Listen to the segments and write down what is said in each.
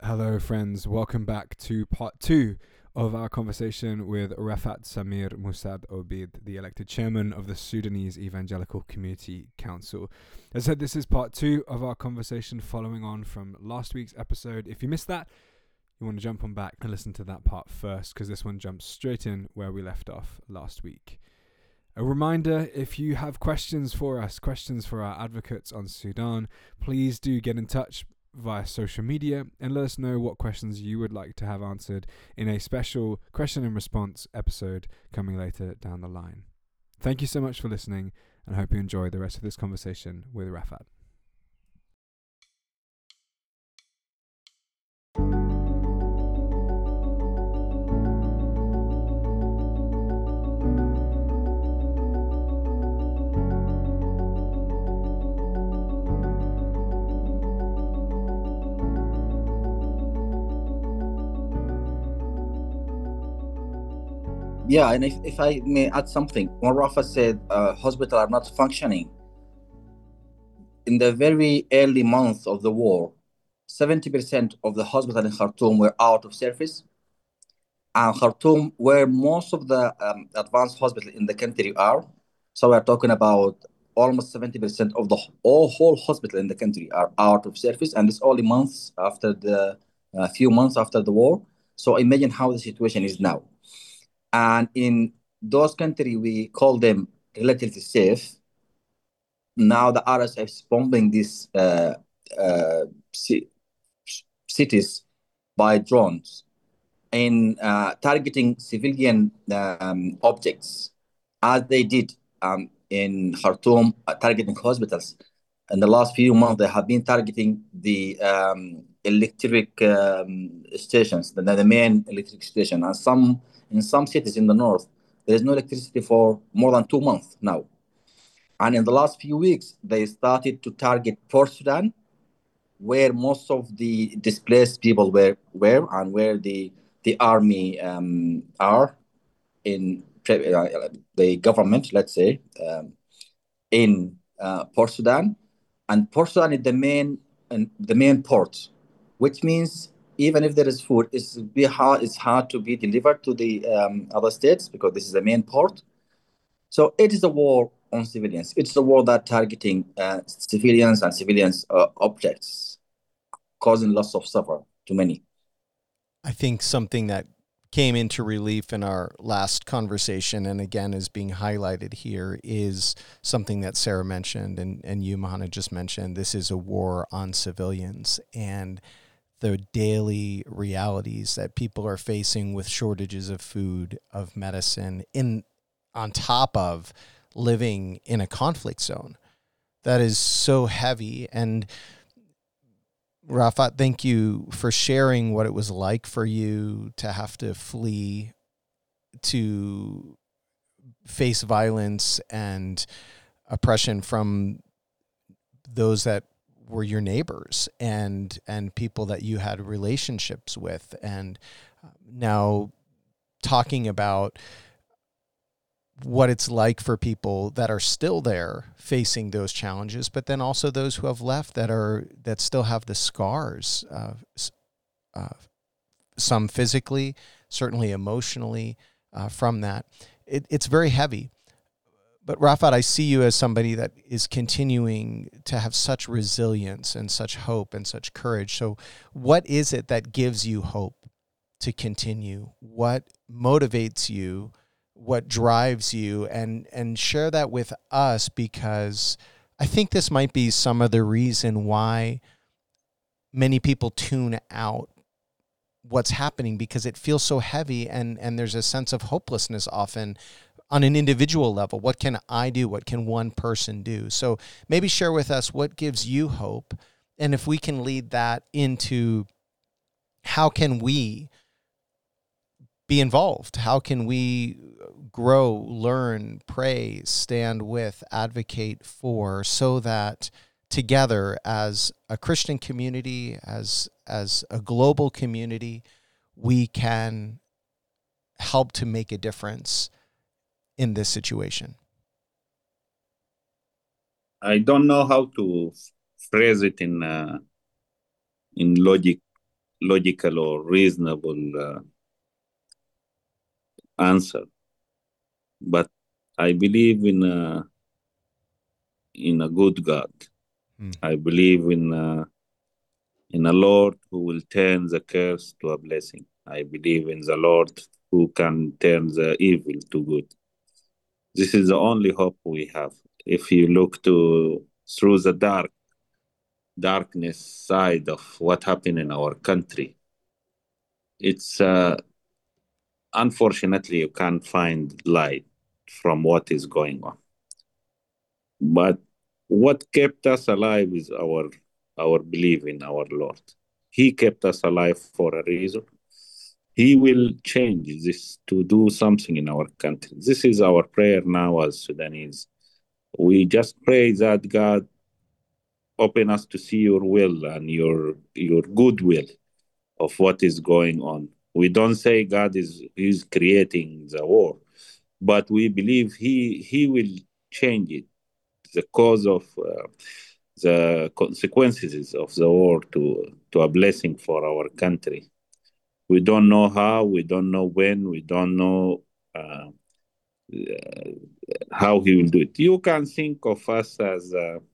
Hello, friends. Welcome back to part two of our conversation with Rafat Samir Musad Obid, the elected chairman of the Sudanese Evangelical Community Council. As I said, this is part two of our conversation following on from last week's episode. If you missed that, you want to jump on back and listen to that part first, because this one jumps straight in where we left off last week. A reminder, if you have questions for us, questions for our advocates on Sudan, please do get in touch via social media and let us know what questions you would like to have answered in a special question and response episode coming later down the line. Thank you so much for listening, and I hope you enjoy the rest of this conversation with Rafat. Yeah, and if I may add something, when Rafa said hospitals are not functioning, in the very early months of the war, 70% of the hospitals in Khartoum were out of service. And Khartoum, where most of the advanced hospitals in the country are, so we're talking about almost 70% of the whole hospital in the country are out of service, and it's only months after few months after the war. So imagine how the situation is now. And in those countries, we call them relatively safe. Now the RSF is bombing these cities by drones and targeting civilian objects, as they did in Khartoum, targeting hospitals. In the last few months, they have been targeting the electric stations, the main electric station, and in some cities in the north, there is no electricity for more than 2 months now. And in the last few weeks, they started to target Port Sudan, where most of the displaced people were and where the army are in the government, let's say, in Port Sudan. And Port Sudan is the main port, which means even if there is food, it's hard to be delivered to the other states because this is the main port. So it is a war on civilians. It's a war that targeting civilians and civilians objects, causing lots of suffer to many. I think something that came into relief in our last conversation, and again is being highlighted here, is something that Sarah mentioned and you, Mahana, just mentioned. This is a war on civilians and the daily realities that people are facing with shortages of food, of medicine, on top of living in a conflict zone. That is so heavy. And Rafat, thank you for sharing what it was like for you to have to flee, to face violence and oppression from those that were your neighbors and people that you had relationships with. And now talking about what it's like for people that are still there facing those challenges, but then also those who have left that still have the scars, some physically, certainly emotionally, from that. It's very heavy. But Rafat, I see you as somebody that is continuing to have such resilience and such hope and such courage. So what is it that gives you hope to continue? What motivates you? What drives you? And share that with us, because I think this might be some of the reason why many people tune out what's happening, because it feels so heavy and there's a sense of hopelessness often on an individual level. What can I do? What can one person do? So maybe share with us what gives you hope, and if we can lead that into how can we be involved? How can we grow, learn, pray, stand with, advocate for, so that together as a Christian community, as a global community, we can help to make a difference in this situation? I don't know how to phrase it in logic, logical or reasonable answer. But I believe in a good God. I believe in a Lord who will turn the curse to a blessing. I believe in the Lord who can turn the evil to good. This is the only hope we have. If you look through the darkness side of what happened in our country, it's unfortunately you can't find light from what is going on. But what kept us alive is our belief in our Lord. He kept us alive for a reason. He will change this to do something in our country. This is our prayer now as Sudanese. We just pray that God open us to see your will and your good will of what is going on. We don't say God is creating the war, but we believe he will change it, the cause of the consequences of the war to a blessing for our country. We don't know how, we don't know when, we don't know how he will do it. You can think of us as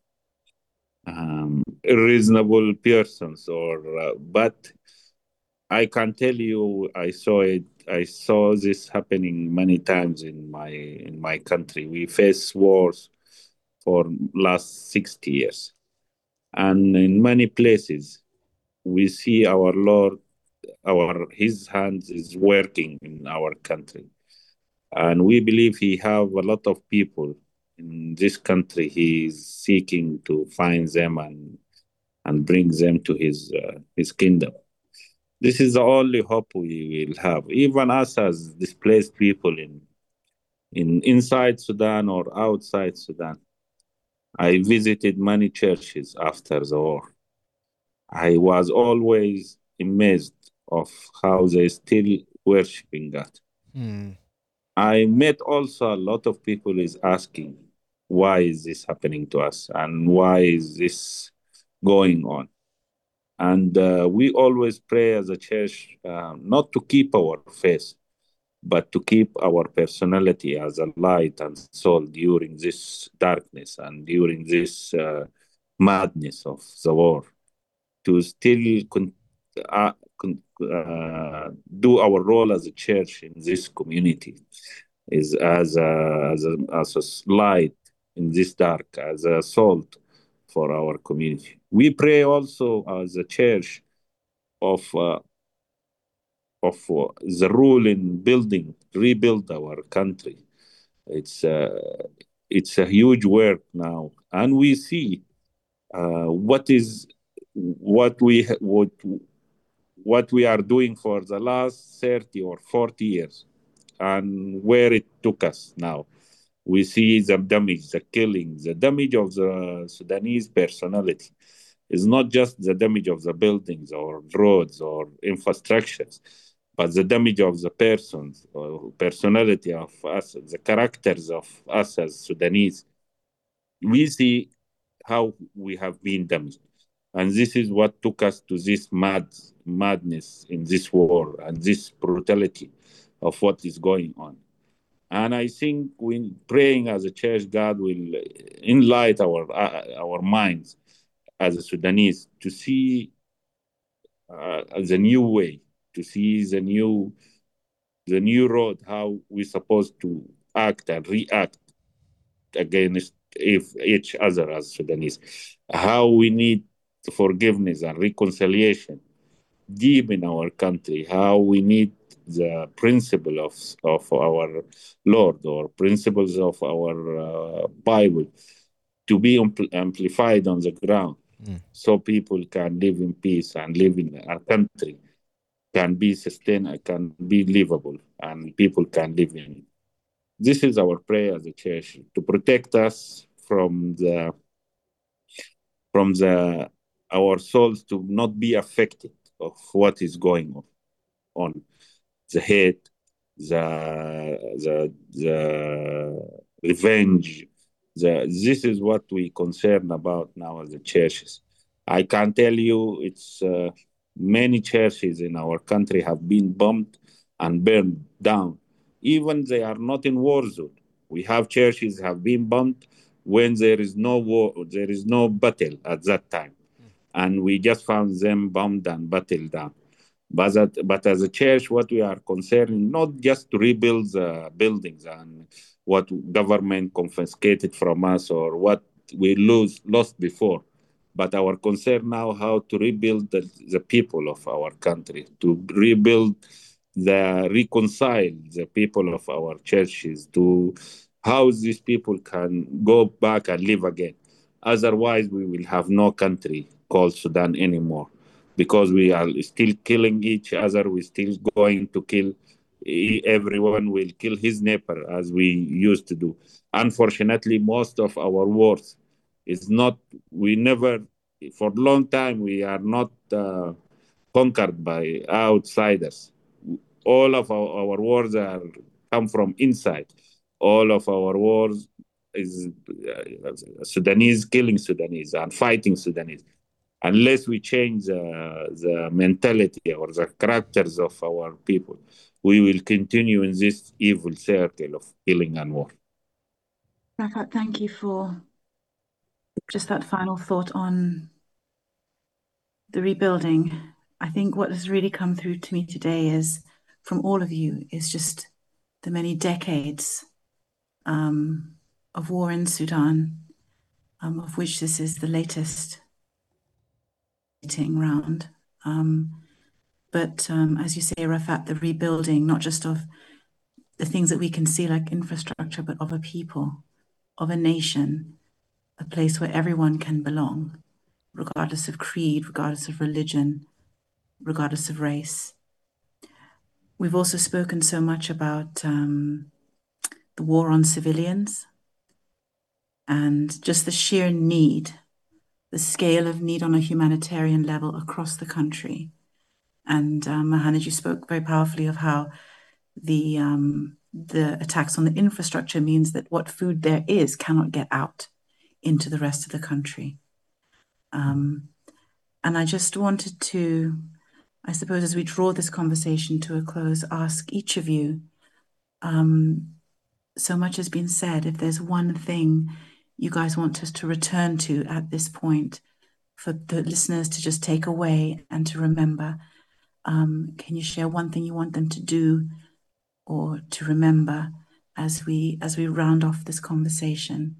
reasonable persons, but I can tell you, I saw it. I saw this happening many times in my country. We face wars for last 60 years, and in many places we see our Lord, His hands is working in our country, and we believe He have a lot of people in this country. He is seeking to find them and bring them to His kingdom. This is the only hope we will have. Even us as displaced people in inside Sudan or outside Sudan. I visited many churches after the war. I was always amazed of how they still worshiping God. I met also a lot of people is asking, why is this happening to us? And why is this going on? And we always pray as a church not to keep our faith, but to keep our personality as a light and soul during this darkness and during this madness of the war, to still do our role as a church in this community, is as a light in this dark, as a salt for our community. We pray also as a church of the rule in rebuild our country. It's a huge work now, and we see what we are doing for the last 30 or 40 years, and where it took us now. We see the damage, the killing, the damage of the Sudanese personality. It's not just the damage of the buildings or roads or infrastructures, but the damage of the persons or personality of us, the characters of us as Sudanese. We see how we have been damaged. And this is what took us to this madness in this war and this brutality of what is going on. And I think when praying as a church, God will enlighten our minds as a Sudanese to see the new way, to see the new road, how we're supposed to act and react against each other as Sudanese, how we need forgiveness and reconciliation deep in our country, how we need the principle of our Lord or principles of our Bible to be amplified on the ground, so people can live in peace and live in our country can be sustainable, can be livable, and people can live in it. This is our prayer as a church, to protect us from our souls to not be affected of what is going on, the hate, the revenge. This is what we concern about now as the churches. I can tell you, Many churches in our country have been bombed and burned down. Even they are not in war zone. We have churches have been bombed when there is no war, there is no battle at that time, and we just found them bombed and battled down. But as a church, what we are concerned not just to rebuild the buildings and what government confiscated from us or what we lost before, but our concern now how to rebuild the people of our country, to rebuild reconcile the people of our churches, to how these people can go back and live again. Otherwise, we will have no country called Sudan anymore because we are still killing each other. We're still going to kill everyone, will kill his neighbor as we used to do. Unfortunately, most of our wars is not, we never, for a long time, we are not conquered by outsiders. All of our wars are come from inside. All of our wars is Sudanese killing Sudanese and fighting Sudanese. Unless we change the mentality or the characters of our people, we will continue in this evil circle of killing and war. Rafat, thank you for just that final thought on the rebuilding. I think what has really come through to me today is, from all of you, is just the many decades of war in Sudan, of which this is the latest round. But as you say, Rafat, the rebuilding, not just of the things that we can see like infrastructure, but of a people, of a nation, a place where everyone can belong, regardless of creed, regardless of religion, regardless of race. We've also spoken so much about the war on civilians and just the sheer need, the scale of need on a humanitarian level across the country. And Mohammed, you spoke very powerfully of how the attacks on the infrastructure means that what food there is cannot get out into the rest of the country. And I just wanted to, I suppose, as we draw this conversation to a close, ask each of you, so much has been said, if there's one thing you guys want us to return to at this point for the listeners to just take away and to remember, can you share one thing you want them to do or to remember as we round off this conversation?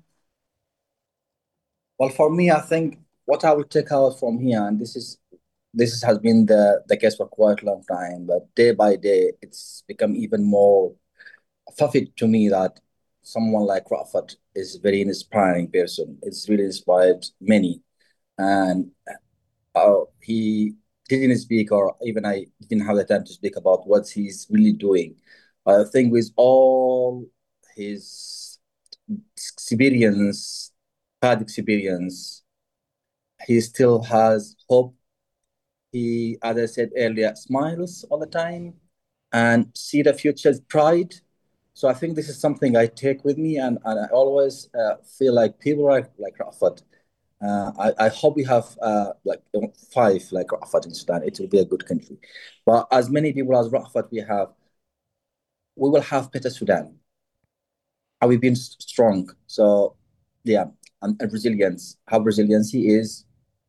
Well, for me, I think what I will take out from here, and this has been the case for quite a long time, but day by day, it's become even more vivid to me that someone like Rafat is a very inspiring person. It's really inspired many. And he didn't speak, or even I didn't have the time to speak about what he's really doing. I think with all his experience, bad experience, he still has hope. He, as I said earlier, smiles all the time and see the future's pride. So I think this is something I take with me, and I always feel like people like Rafat. I hope we have like 5 like Rafat in Sudan. It will be a good country. But as many people as Rafat we will have better Sudan. And we've been strong. So yeah, and resilience, how resilient he is.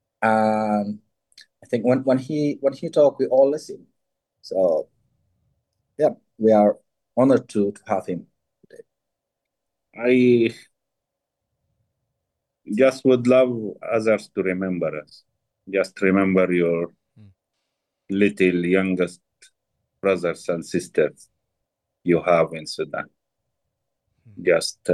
I think when he talk, we all listen. So yeah, we are honored to have him today. I just would love others to remember us. Just remember your little youngest brothers and sisters you have in Sudan. Just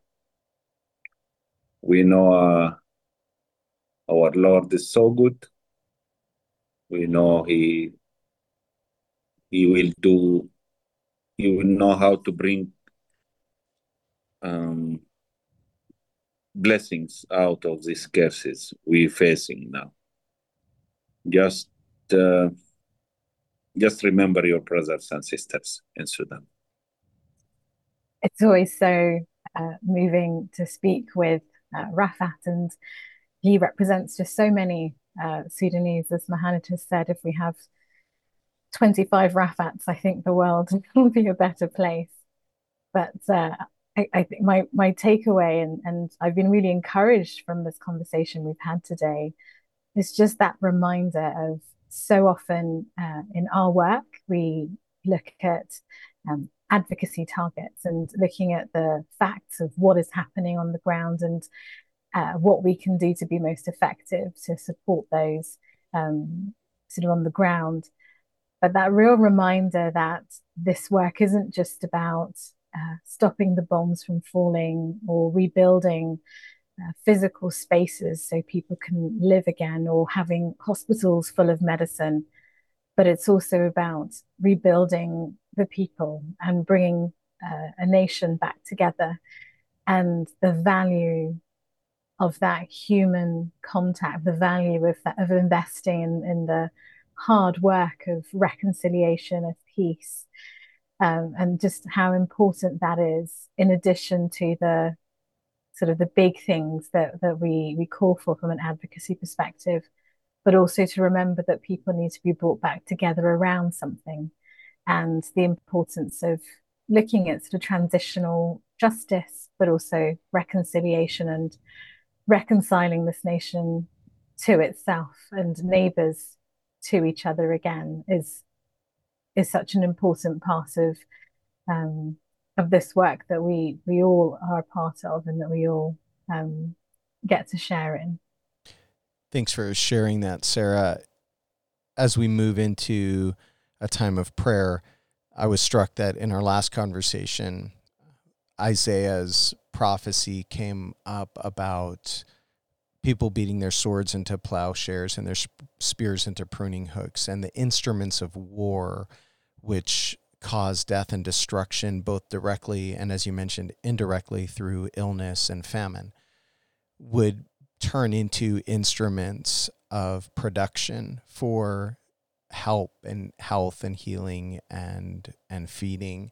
we know our Lord is so good. We know He will do. He will know how to bring blessings out of these curses we're facing now. Just remember your brothers and sisters in Sudan. It's always so moving to speak with Rafat, and he represents just so many Sudanese, as Mohammed has said, if we have 25 Rafats, I think the world will be a better place. But I think my takeaway, and I've been really encouraged from this conversation we've had today, is just that reminder of so often in our work, we look at advocacy targets and looking at the facts of what is happening on the ground and what we can do to be most effective to support those sort of on the ground. But that real reminder that this work isn't just about stopping the bombs from falling or rebuilding physical spaces so people can live again, or having hospitals full of medicine, but it's also about rebuilding the people and bringing a nation back together, and the value of that human contact, the value of that, of investing in the hard work of reconciliation, of peace, and just how important that is, in addition to the sort of the big things that we call for from an advocacy perspective, but also to remember that people need to be brought back together around something, and the importance of looking at sort of transitional justice, but also reconciliation and reconciling this nation to itself and neighbors to each other again is such an important part of this work that we all are a part of, and that we all get to share in. Thanks for sharing that, Sarah. As we move into a time of prayer, I was struck that in our last conversation, Isaiah's prophecy came up about people beating their swords into plowshares and their spears into pruning hooks, and the instruments of war, which cause death and destruction, both directly and, as you mentioned, indirectly through illness and famine, would turn into instruments of production for help and health and healing and feeding.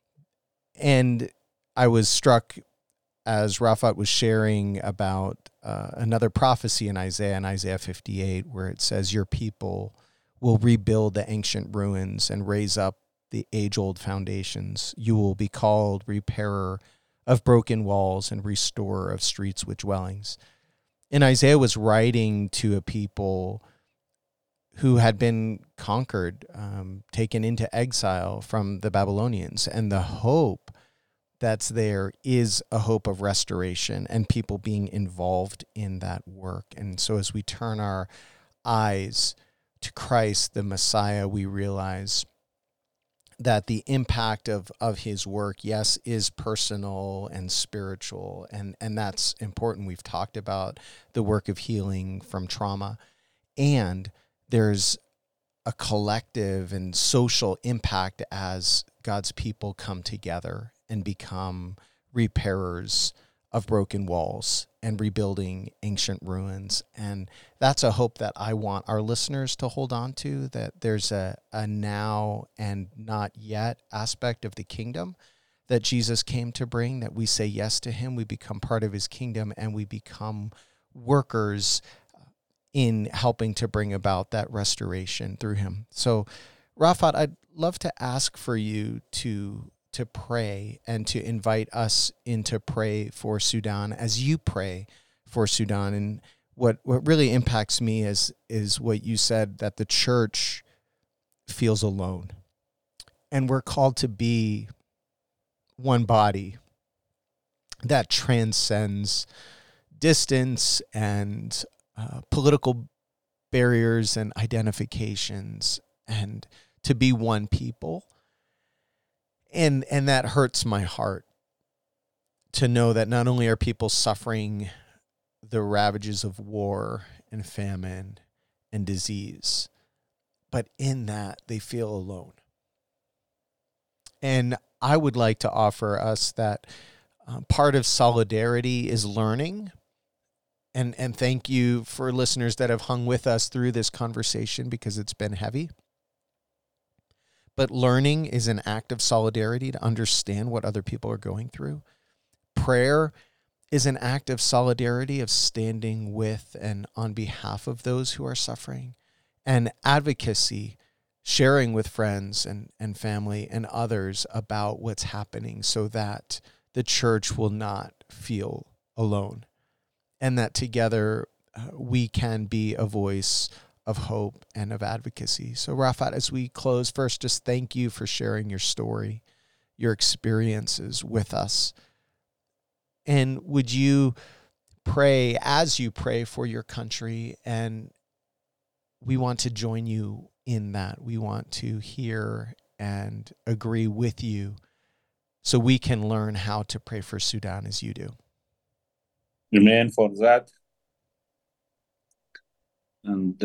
And I was struck as Rafat was sharing about another prophecy in Isaiah 58, where it says, "Your people will rebuild the ancient ruins and raise up the age-old foundations. You will be called repairer of broken walls and restorer of streets with dwellings." And Isaiah was writing to a people who had been conquered, taken into exile from the Babylonians. And the hope that's there is a hope of restoration and people being involved in that work. And so as we turn our eyes to Christ, the Messiah, we realize that the impact of his work, yes, is personal and spiritual, and that's important. We've talked about the work of healing from trauma, and there's a collective and social impact as God's people come together and become repairers of broken walls and rebuilding ancient ruins. And that's a hope that I want our listeners to hold on to, that there's a now and not yet aspect of the kingdom that Jesus came to bring, that we say yes to him, we become part of his kingdom, and we become workers in helping to bring about that restoration through him. So, Rafat, I'd love to ask for you to pray and to invite us in to pray for Sudan as you pray for Sudan. And what really impacts me is what you said, that the church feels alone. And we're called to be one body that transcends distance and political barriers and identifications, and to be one people. And that hurts my heart to know that not only are people suffering the ravages of war and famine and disease, but in that they feel alone. And I would like to offer us that part of solidarity is learning. And thank you for listeners that have hung with us through this conversation, because it's been heavy. But learning is an act of solidarity, to understand what other people are going through. Prayer is an act of solidarity, of standing with and on behalf of those who are suffering, and advocacy, sharing with friends and family and others about what's happening so that the church will not feel alone, and that together we can be a voice of hope and of advocacy. So Rafat, as we close, first, just thank you for sharing your story, your experiences with us. And would you pray as you pray for your country? And we want to join you in that. We want to hear and agree with you so we can learn how to pray for Sudan as you do. Amen for that. And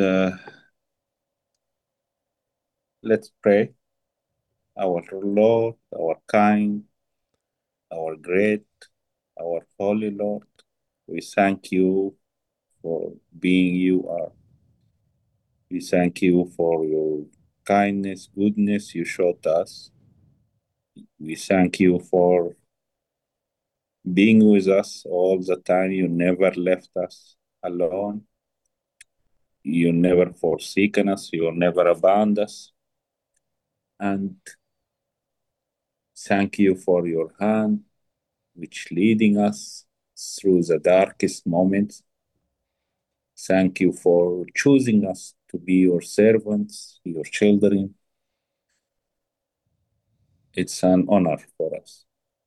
let's pray. Our Lord, our kind, our great, our holy Lord, we thank you for being you are. We thank you for your kindness, goodness you showed us. We thank you for being with us all the time. You never left us alone. You never forsaken us. You never abandoned us. And thank you for your hand, which leading us through the darkest moments. Thank you for choosing us to be your servants, your children. It's an honor for us.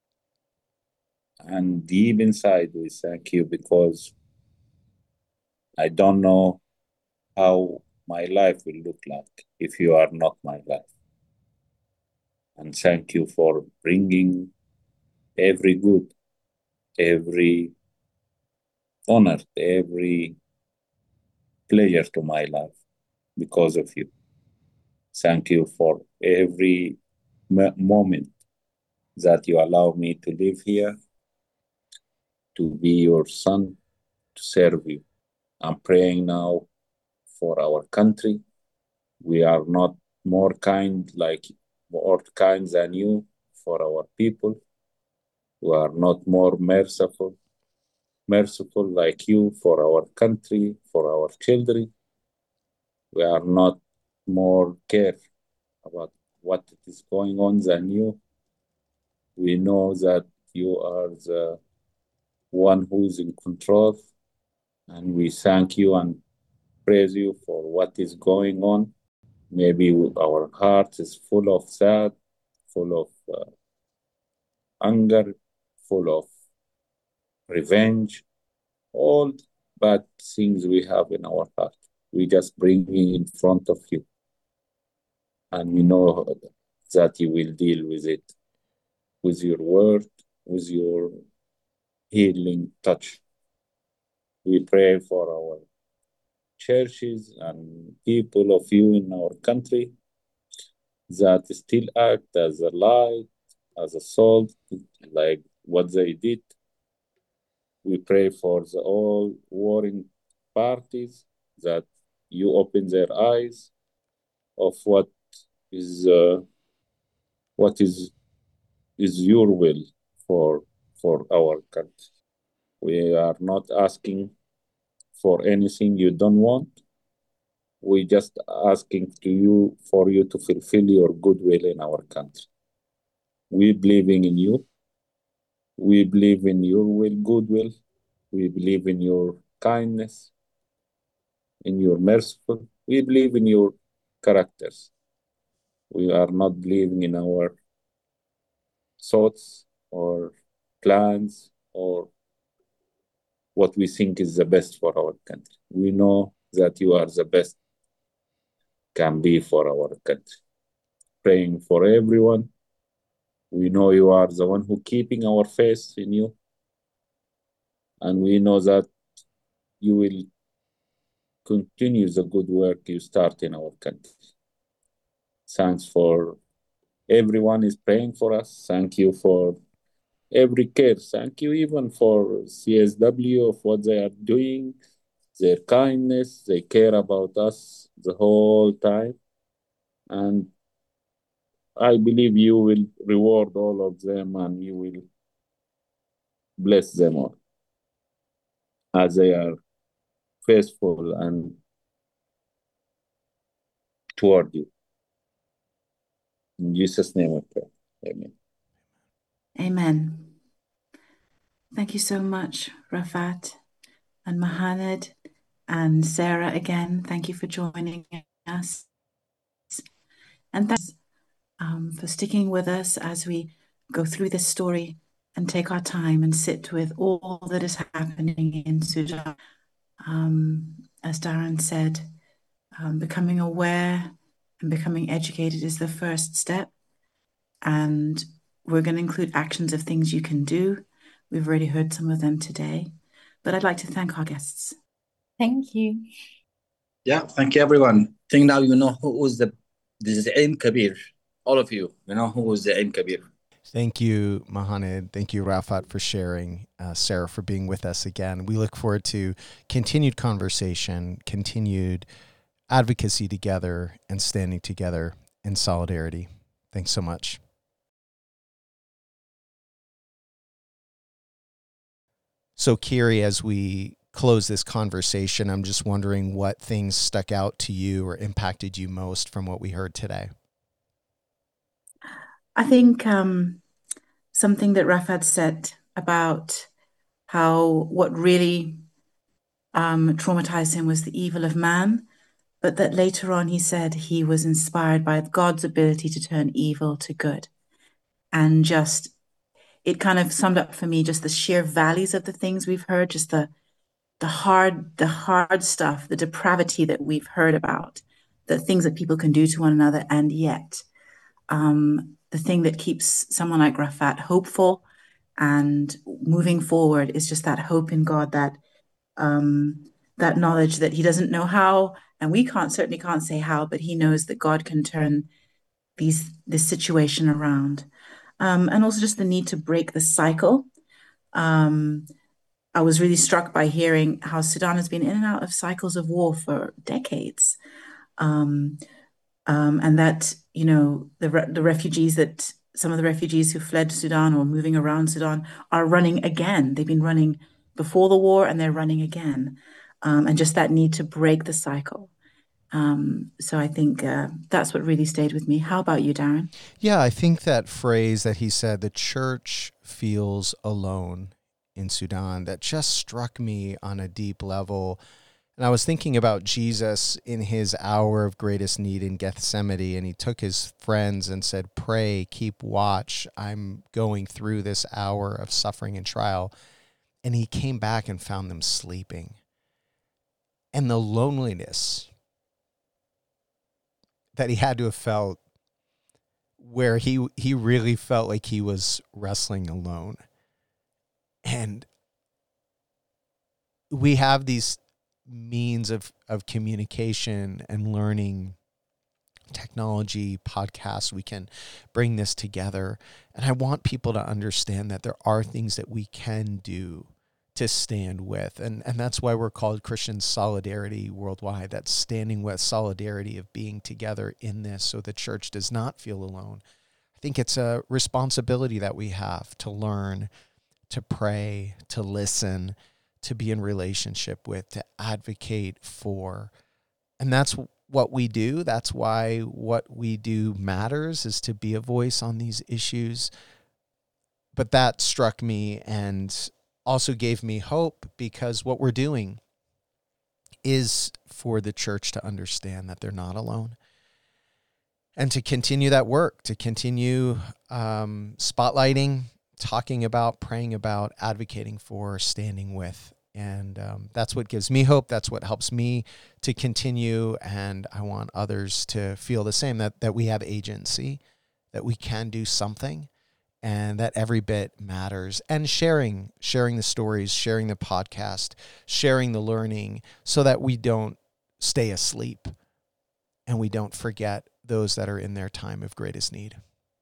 And deep inside, we thank you because I don't know how my life will look like if you are not my life. And thank you for bringing every good, every honor, every pleasure to my life because of you. Thank you for every moment that you allow me to live here, to be your son, to serve you. I'm praying now for our country. We are not more kind than you for our people. We are not more merciful like you for our country, for our children. We are not more care about what is going on than you. We know that you are the one who is in control, and we thank you and praise you for what is going on. Maybe our heart is full of sad, full of anger, full of revenge, all bad things we have in our heart. We just bring it in front of you. And we know that you will deal with it with your word, with your healing touch. We pray for our churches and people of you in our country that still act as a light, as a salt, like what they did. We pray for the all warring parties that you open their eyes of what is your will for our country. We are not asking for anything you don't want. We just asking for you to fulfill your good will in our country. We believing in you. We believe in your goodwill. We believe in your kindness, in your merciful. We believe in your characters. We are not believing in our thoughts or plans or what we think is the best for our country. We know that you are the best can be for our country. Praying for everyone. We know you are the one who keeping our faith in you. And we know that you will continue the good work you start in our country. Thanks for everyone is praying for us. Thank you for every care. Thank you even for CSW of what they are doing, their kindness. They care about us the whole time. And I believe you will reward all of them and you will bless them all. as they are faithful and toward you. In Jesus' name I pray. Amen. Amen. Thank you so much, Rafat and Mohanad and Sarah again. Thank you for joining us. And thanks for sticking with us as we go through this story and take our time and sit with all that is happening in Sudan. As Darren said, becoming aware and becoming educated is the first step. And we're going to include actions of things you can do. We've already heard some of them today. But I'd like to thank our guests. Thank you. Yeah, thank you, everyone. I think now you know who was the Zaim Kabir. All of you know who was the Zaim Kabir. Thank you, Mohanad. Thank you, Rafat, for sharing. Sarah, for being with us again. We look forward to continued conversation, continued advocacy together, and standing together in solidarity. Thanks so much. So, Kiri, as we close this conversation, I'm just wondering what things stuck out to you or impacted you most from what we heard today. I think something that Rafat said about how what really traumatized him was the evil of man, but that later on he said he was inspired by God's ability to turn evil to good. And just, it kind of summed up for me just the sheer values of the things we've heard, just the hard stuff, the depravity that we've heard about, the things that people can do to one another, and yet the thing that keeps someone like Rafat hopeful and moving forward is just that hope in God, that knowledge that he doesn't know how, and we certainly can't say how, but he knows that God can turn this situation around. And also just the need to break the cycle. I was really struck by hearing how Sudan has been in and out of cycles of war for decades. And that, you know, the refugees that some of the refugees who fled Sudan or moving around Sudan are running again. They've been running before the war and they're running again. And just that need to break the cycle. So I think that's what really stayed with me. How about you, Darren? Yeah, I think that phrase that he said, the church feels alone in Sudan, that just struck me on a deep level. And I was thinking about Jesus in his hour of greatest need in Gethsemane, and he took his friends and said, pray, keep watch. I'm going through this hour of suffering and trial. And he came back and found them sleeping. And the loneliness that he had to have felt, where he really felt like he was wrestling alone. And we have these means of communication and learning, technology, podcasts, we can bring this together. And I want people to understand that there are things that we can do to stand with. And that's why we're called Christian Solidarity Worldwide. That's standing with, solidarity of being together in this so the church does not feel alone. I think it's a responsibility that we have to learn, to pray, to listen, to be in relationship with, to advocate for. And that's what we do. That's why what we do matters, is to be a voice on these issues. But that struck me and also gave me hope, because what we're doing is for the church to understand that they're not alone, and to continue that work, to continue spotlighting, talking about, praying about, advocating for, standing with. And that's what gives me hope. That's what helps me to continue. And I want others to feel the same, that we have agency, that we can do something, and that every bit matters. And sharing the stories, sharing the podcast, sharing the learning, so that we don't stay asleep and we don't forget those that are in their time of greatest need.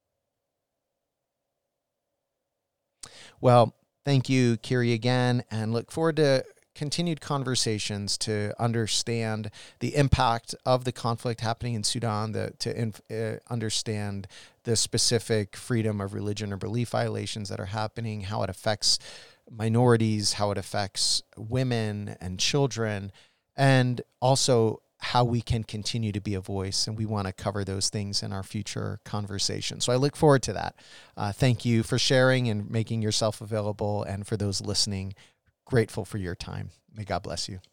Well, thank you, Kiri, again, and look forward to continued conversations to understand the impact of the conflict happening in Sudan, to understand the specific freedom of religion or belief violations that are happening, how it affects minorities, how it affects women and children, and also how we can continue to be a voice. And we want to cover those things in our future conversation. So I look forward to that. Thank you for sharing and making yourself available. And for those listening, grateful for your time. May God bless you.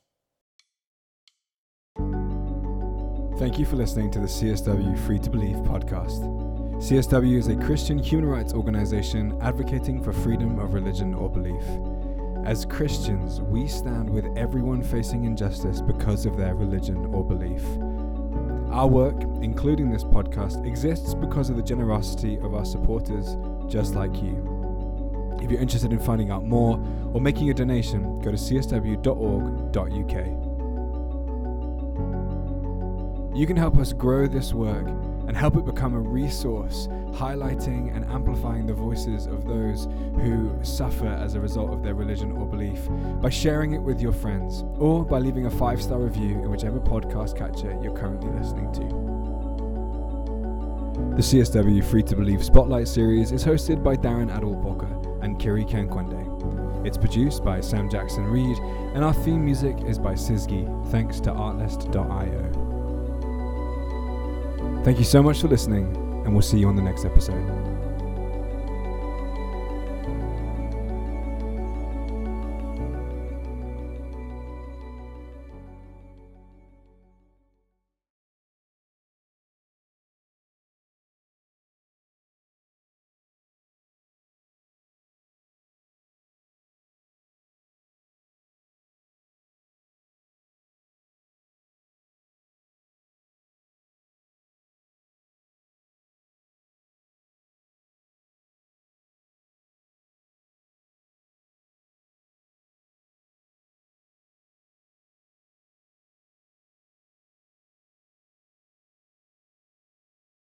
Thank you for listening to the CSW Free to Believe podcast. CSW is a Christian human rights organization advocating for freedom of religion or belief. As Christians, we stand with everyone facing injustice because of their religion or belief. Our work, including this podcast, exists because of the generosity of our supporters, just like you. If you're interested in finding out more or making a donation, go to csw.org.uk. You can help us grow this work and help it become a resource, highlighting and amplifying the voices of those who suffer as a result of their religion or belief by sharing it with your friends, or by leaving a 5-star review in whichever podcast catcher you're currently listening to. The CSW Free to Believe Spotlight series is hosted by Darren Adalboka and Kiri Kankwende. It's produced by Sam Jackson Reed, and our theme music is by Sizgi, thanks to artlist.io. Thank you so much for listening, and we'll see you on the next episode.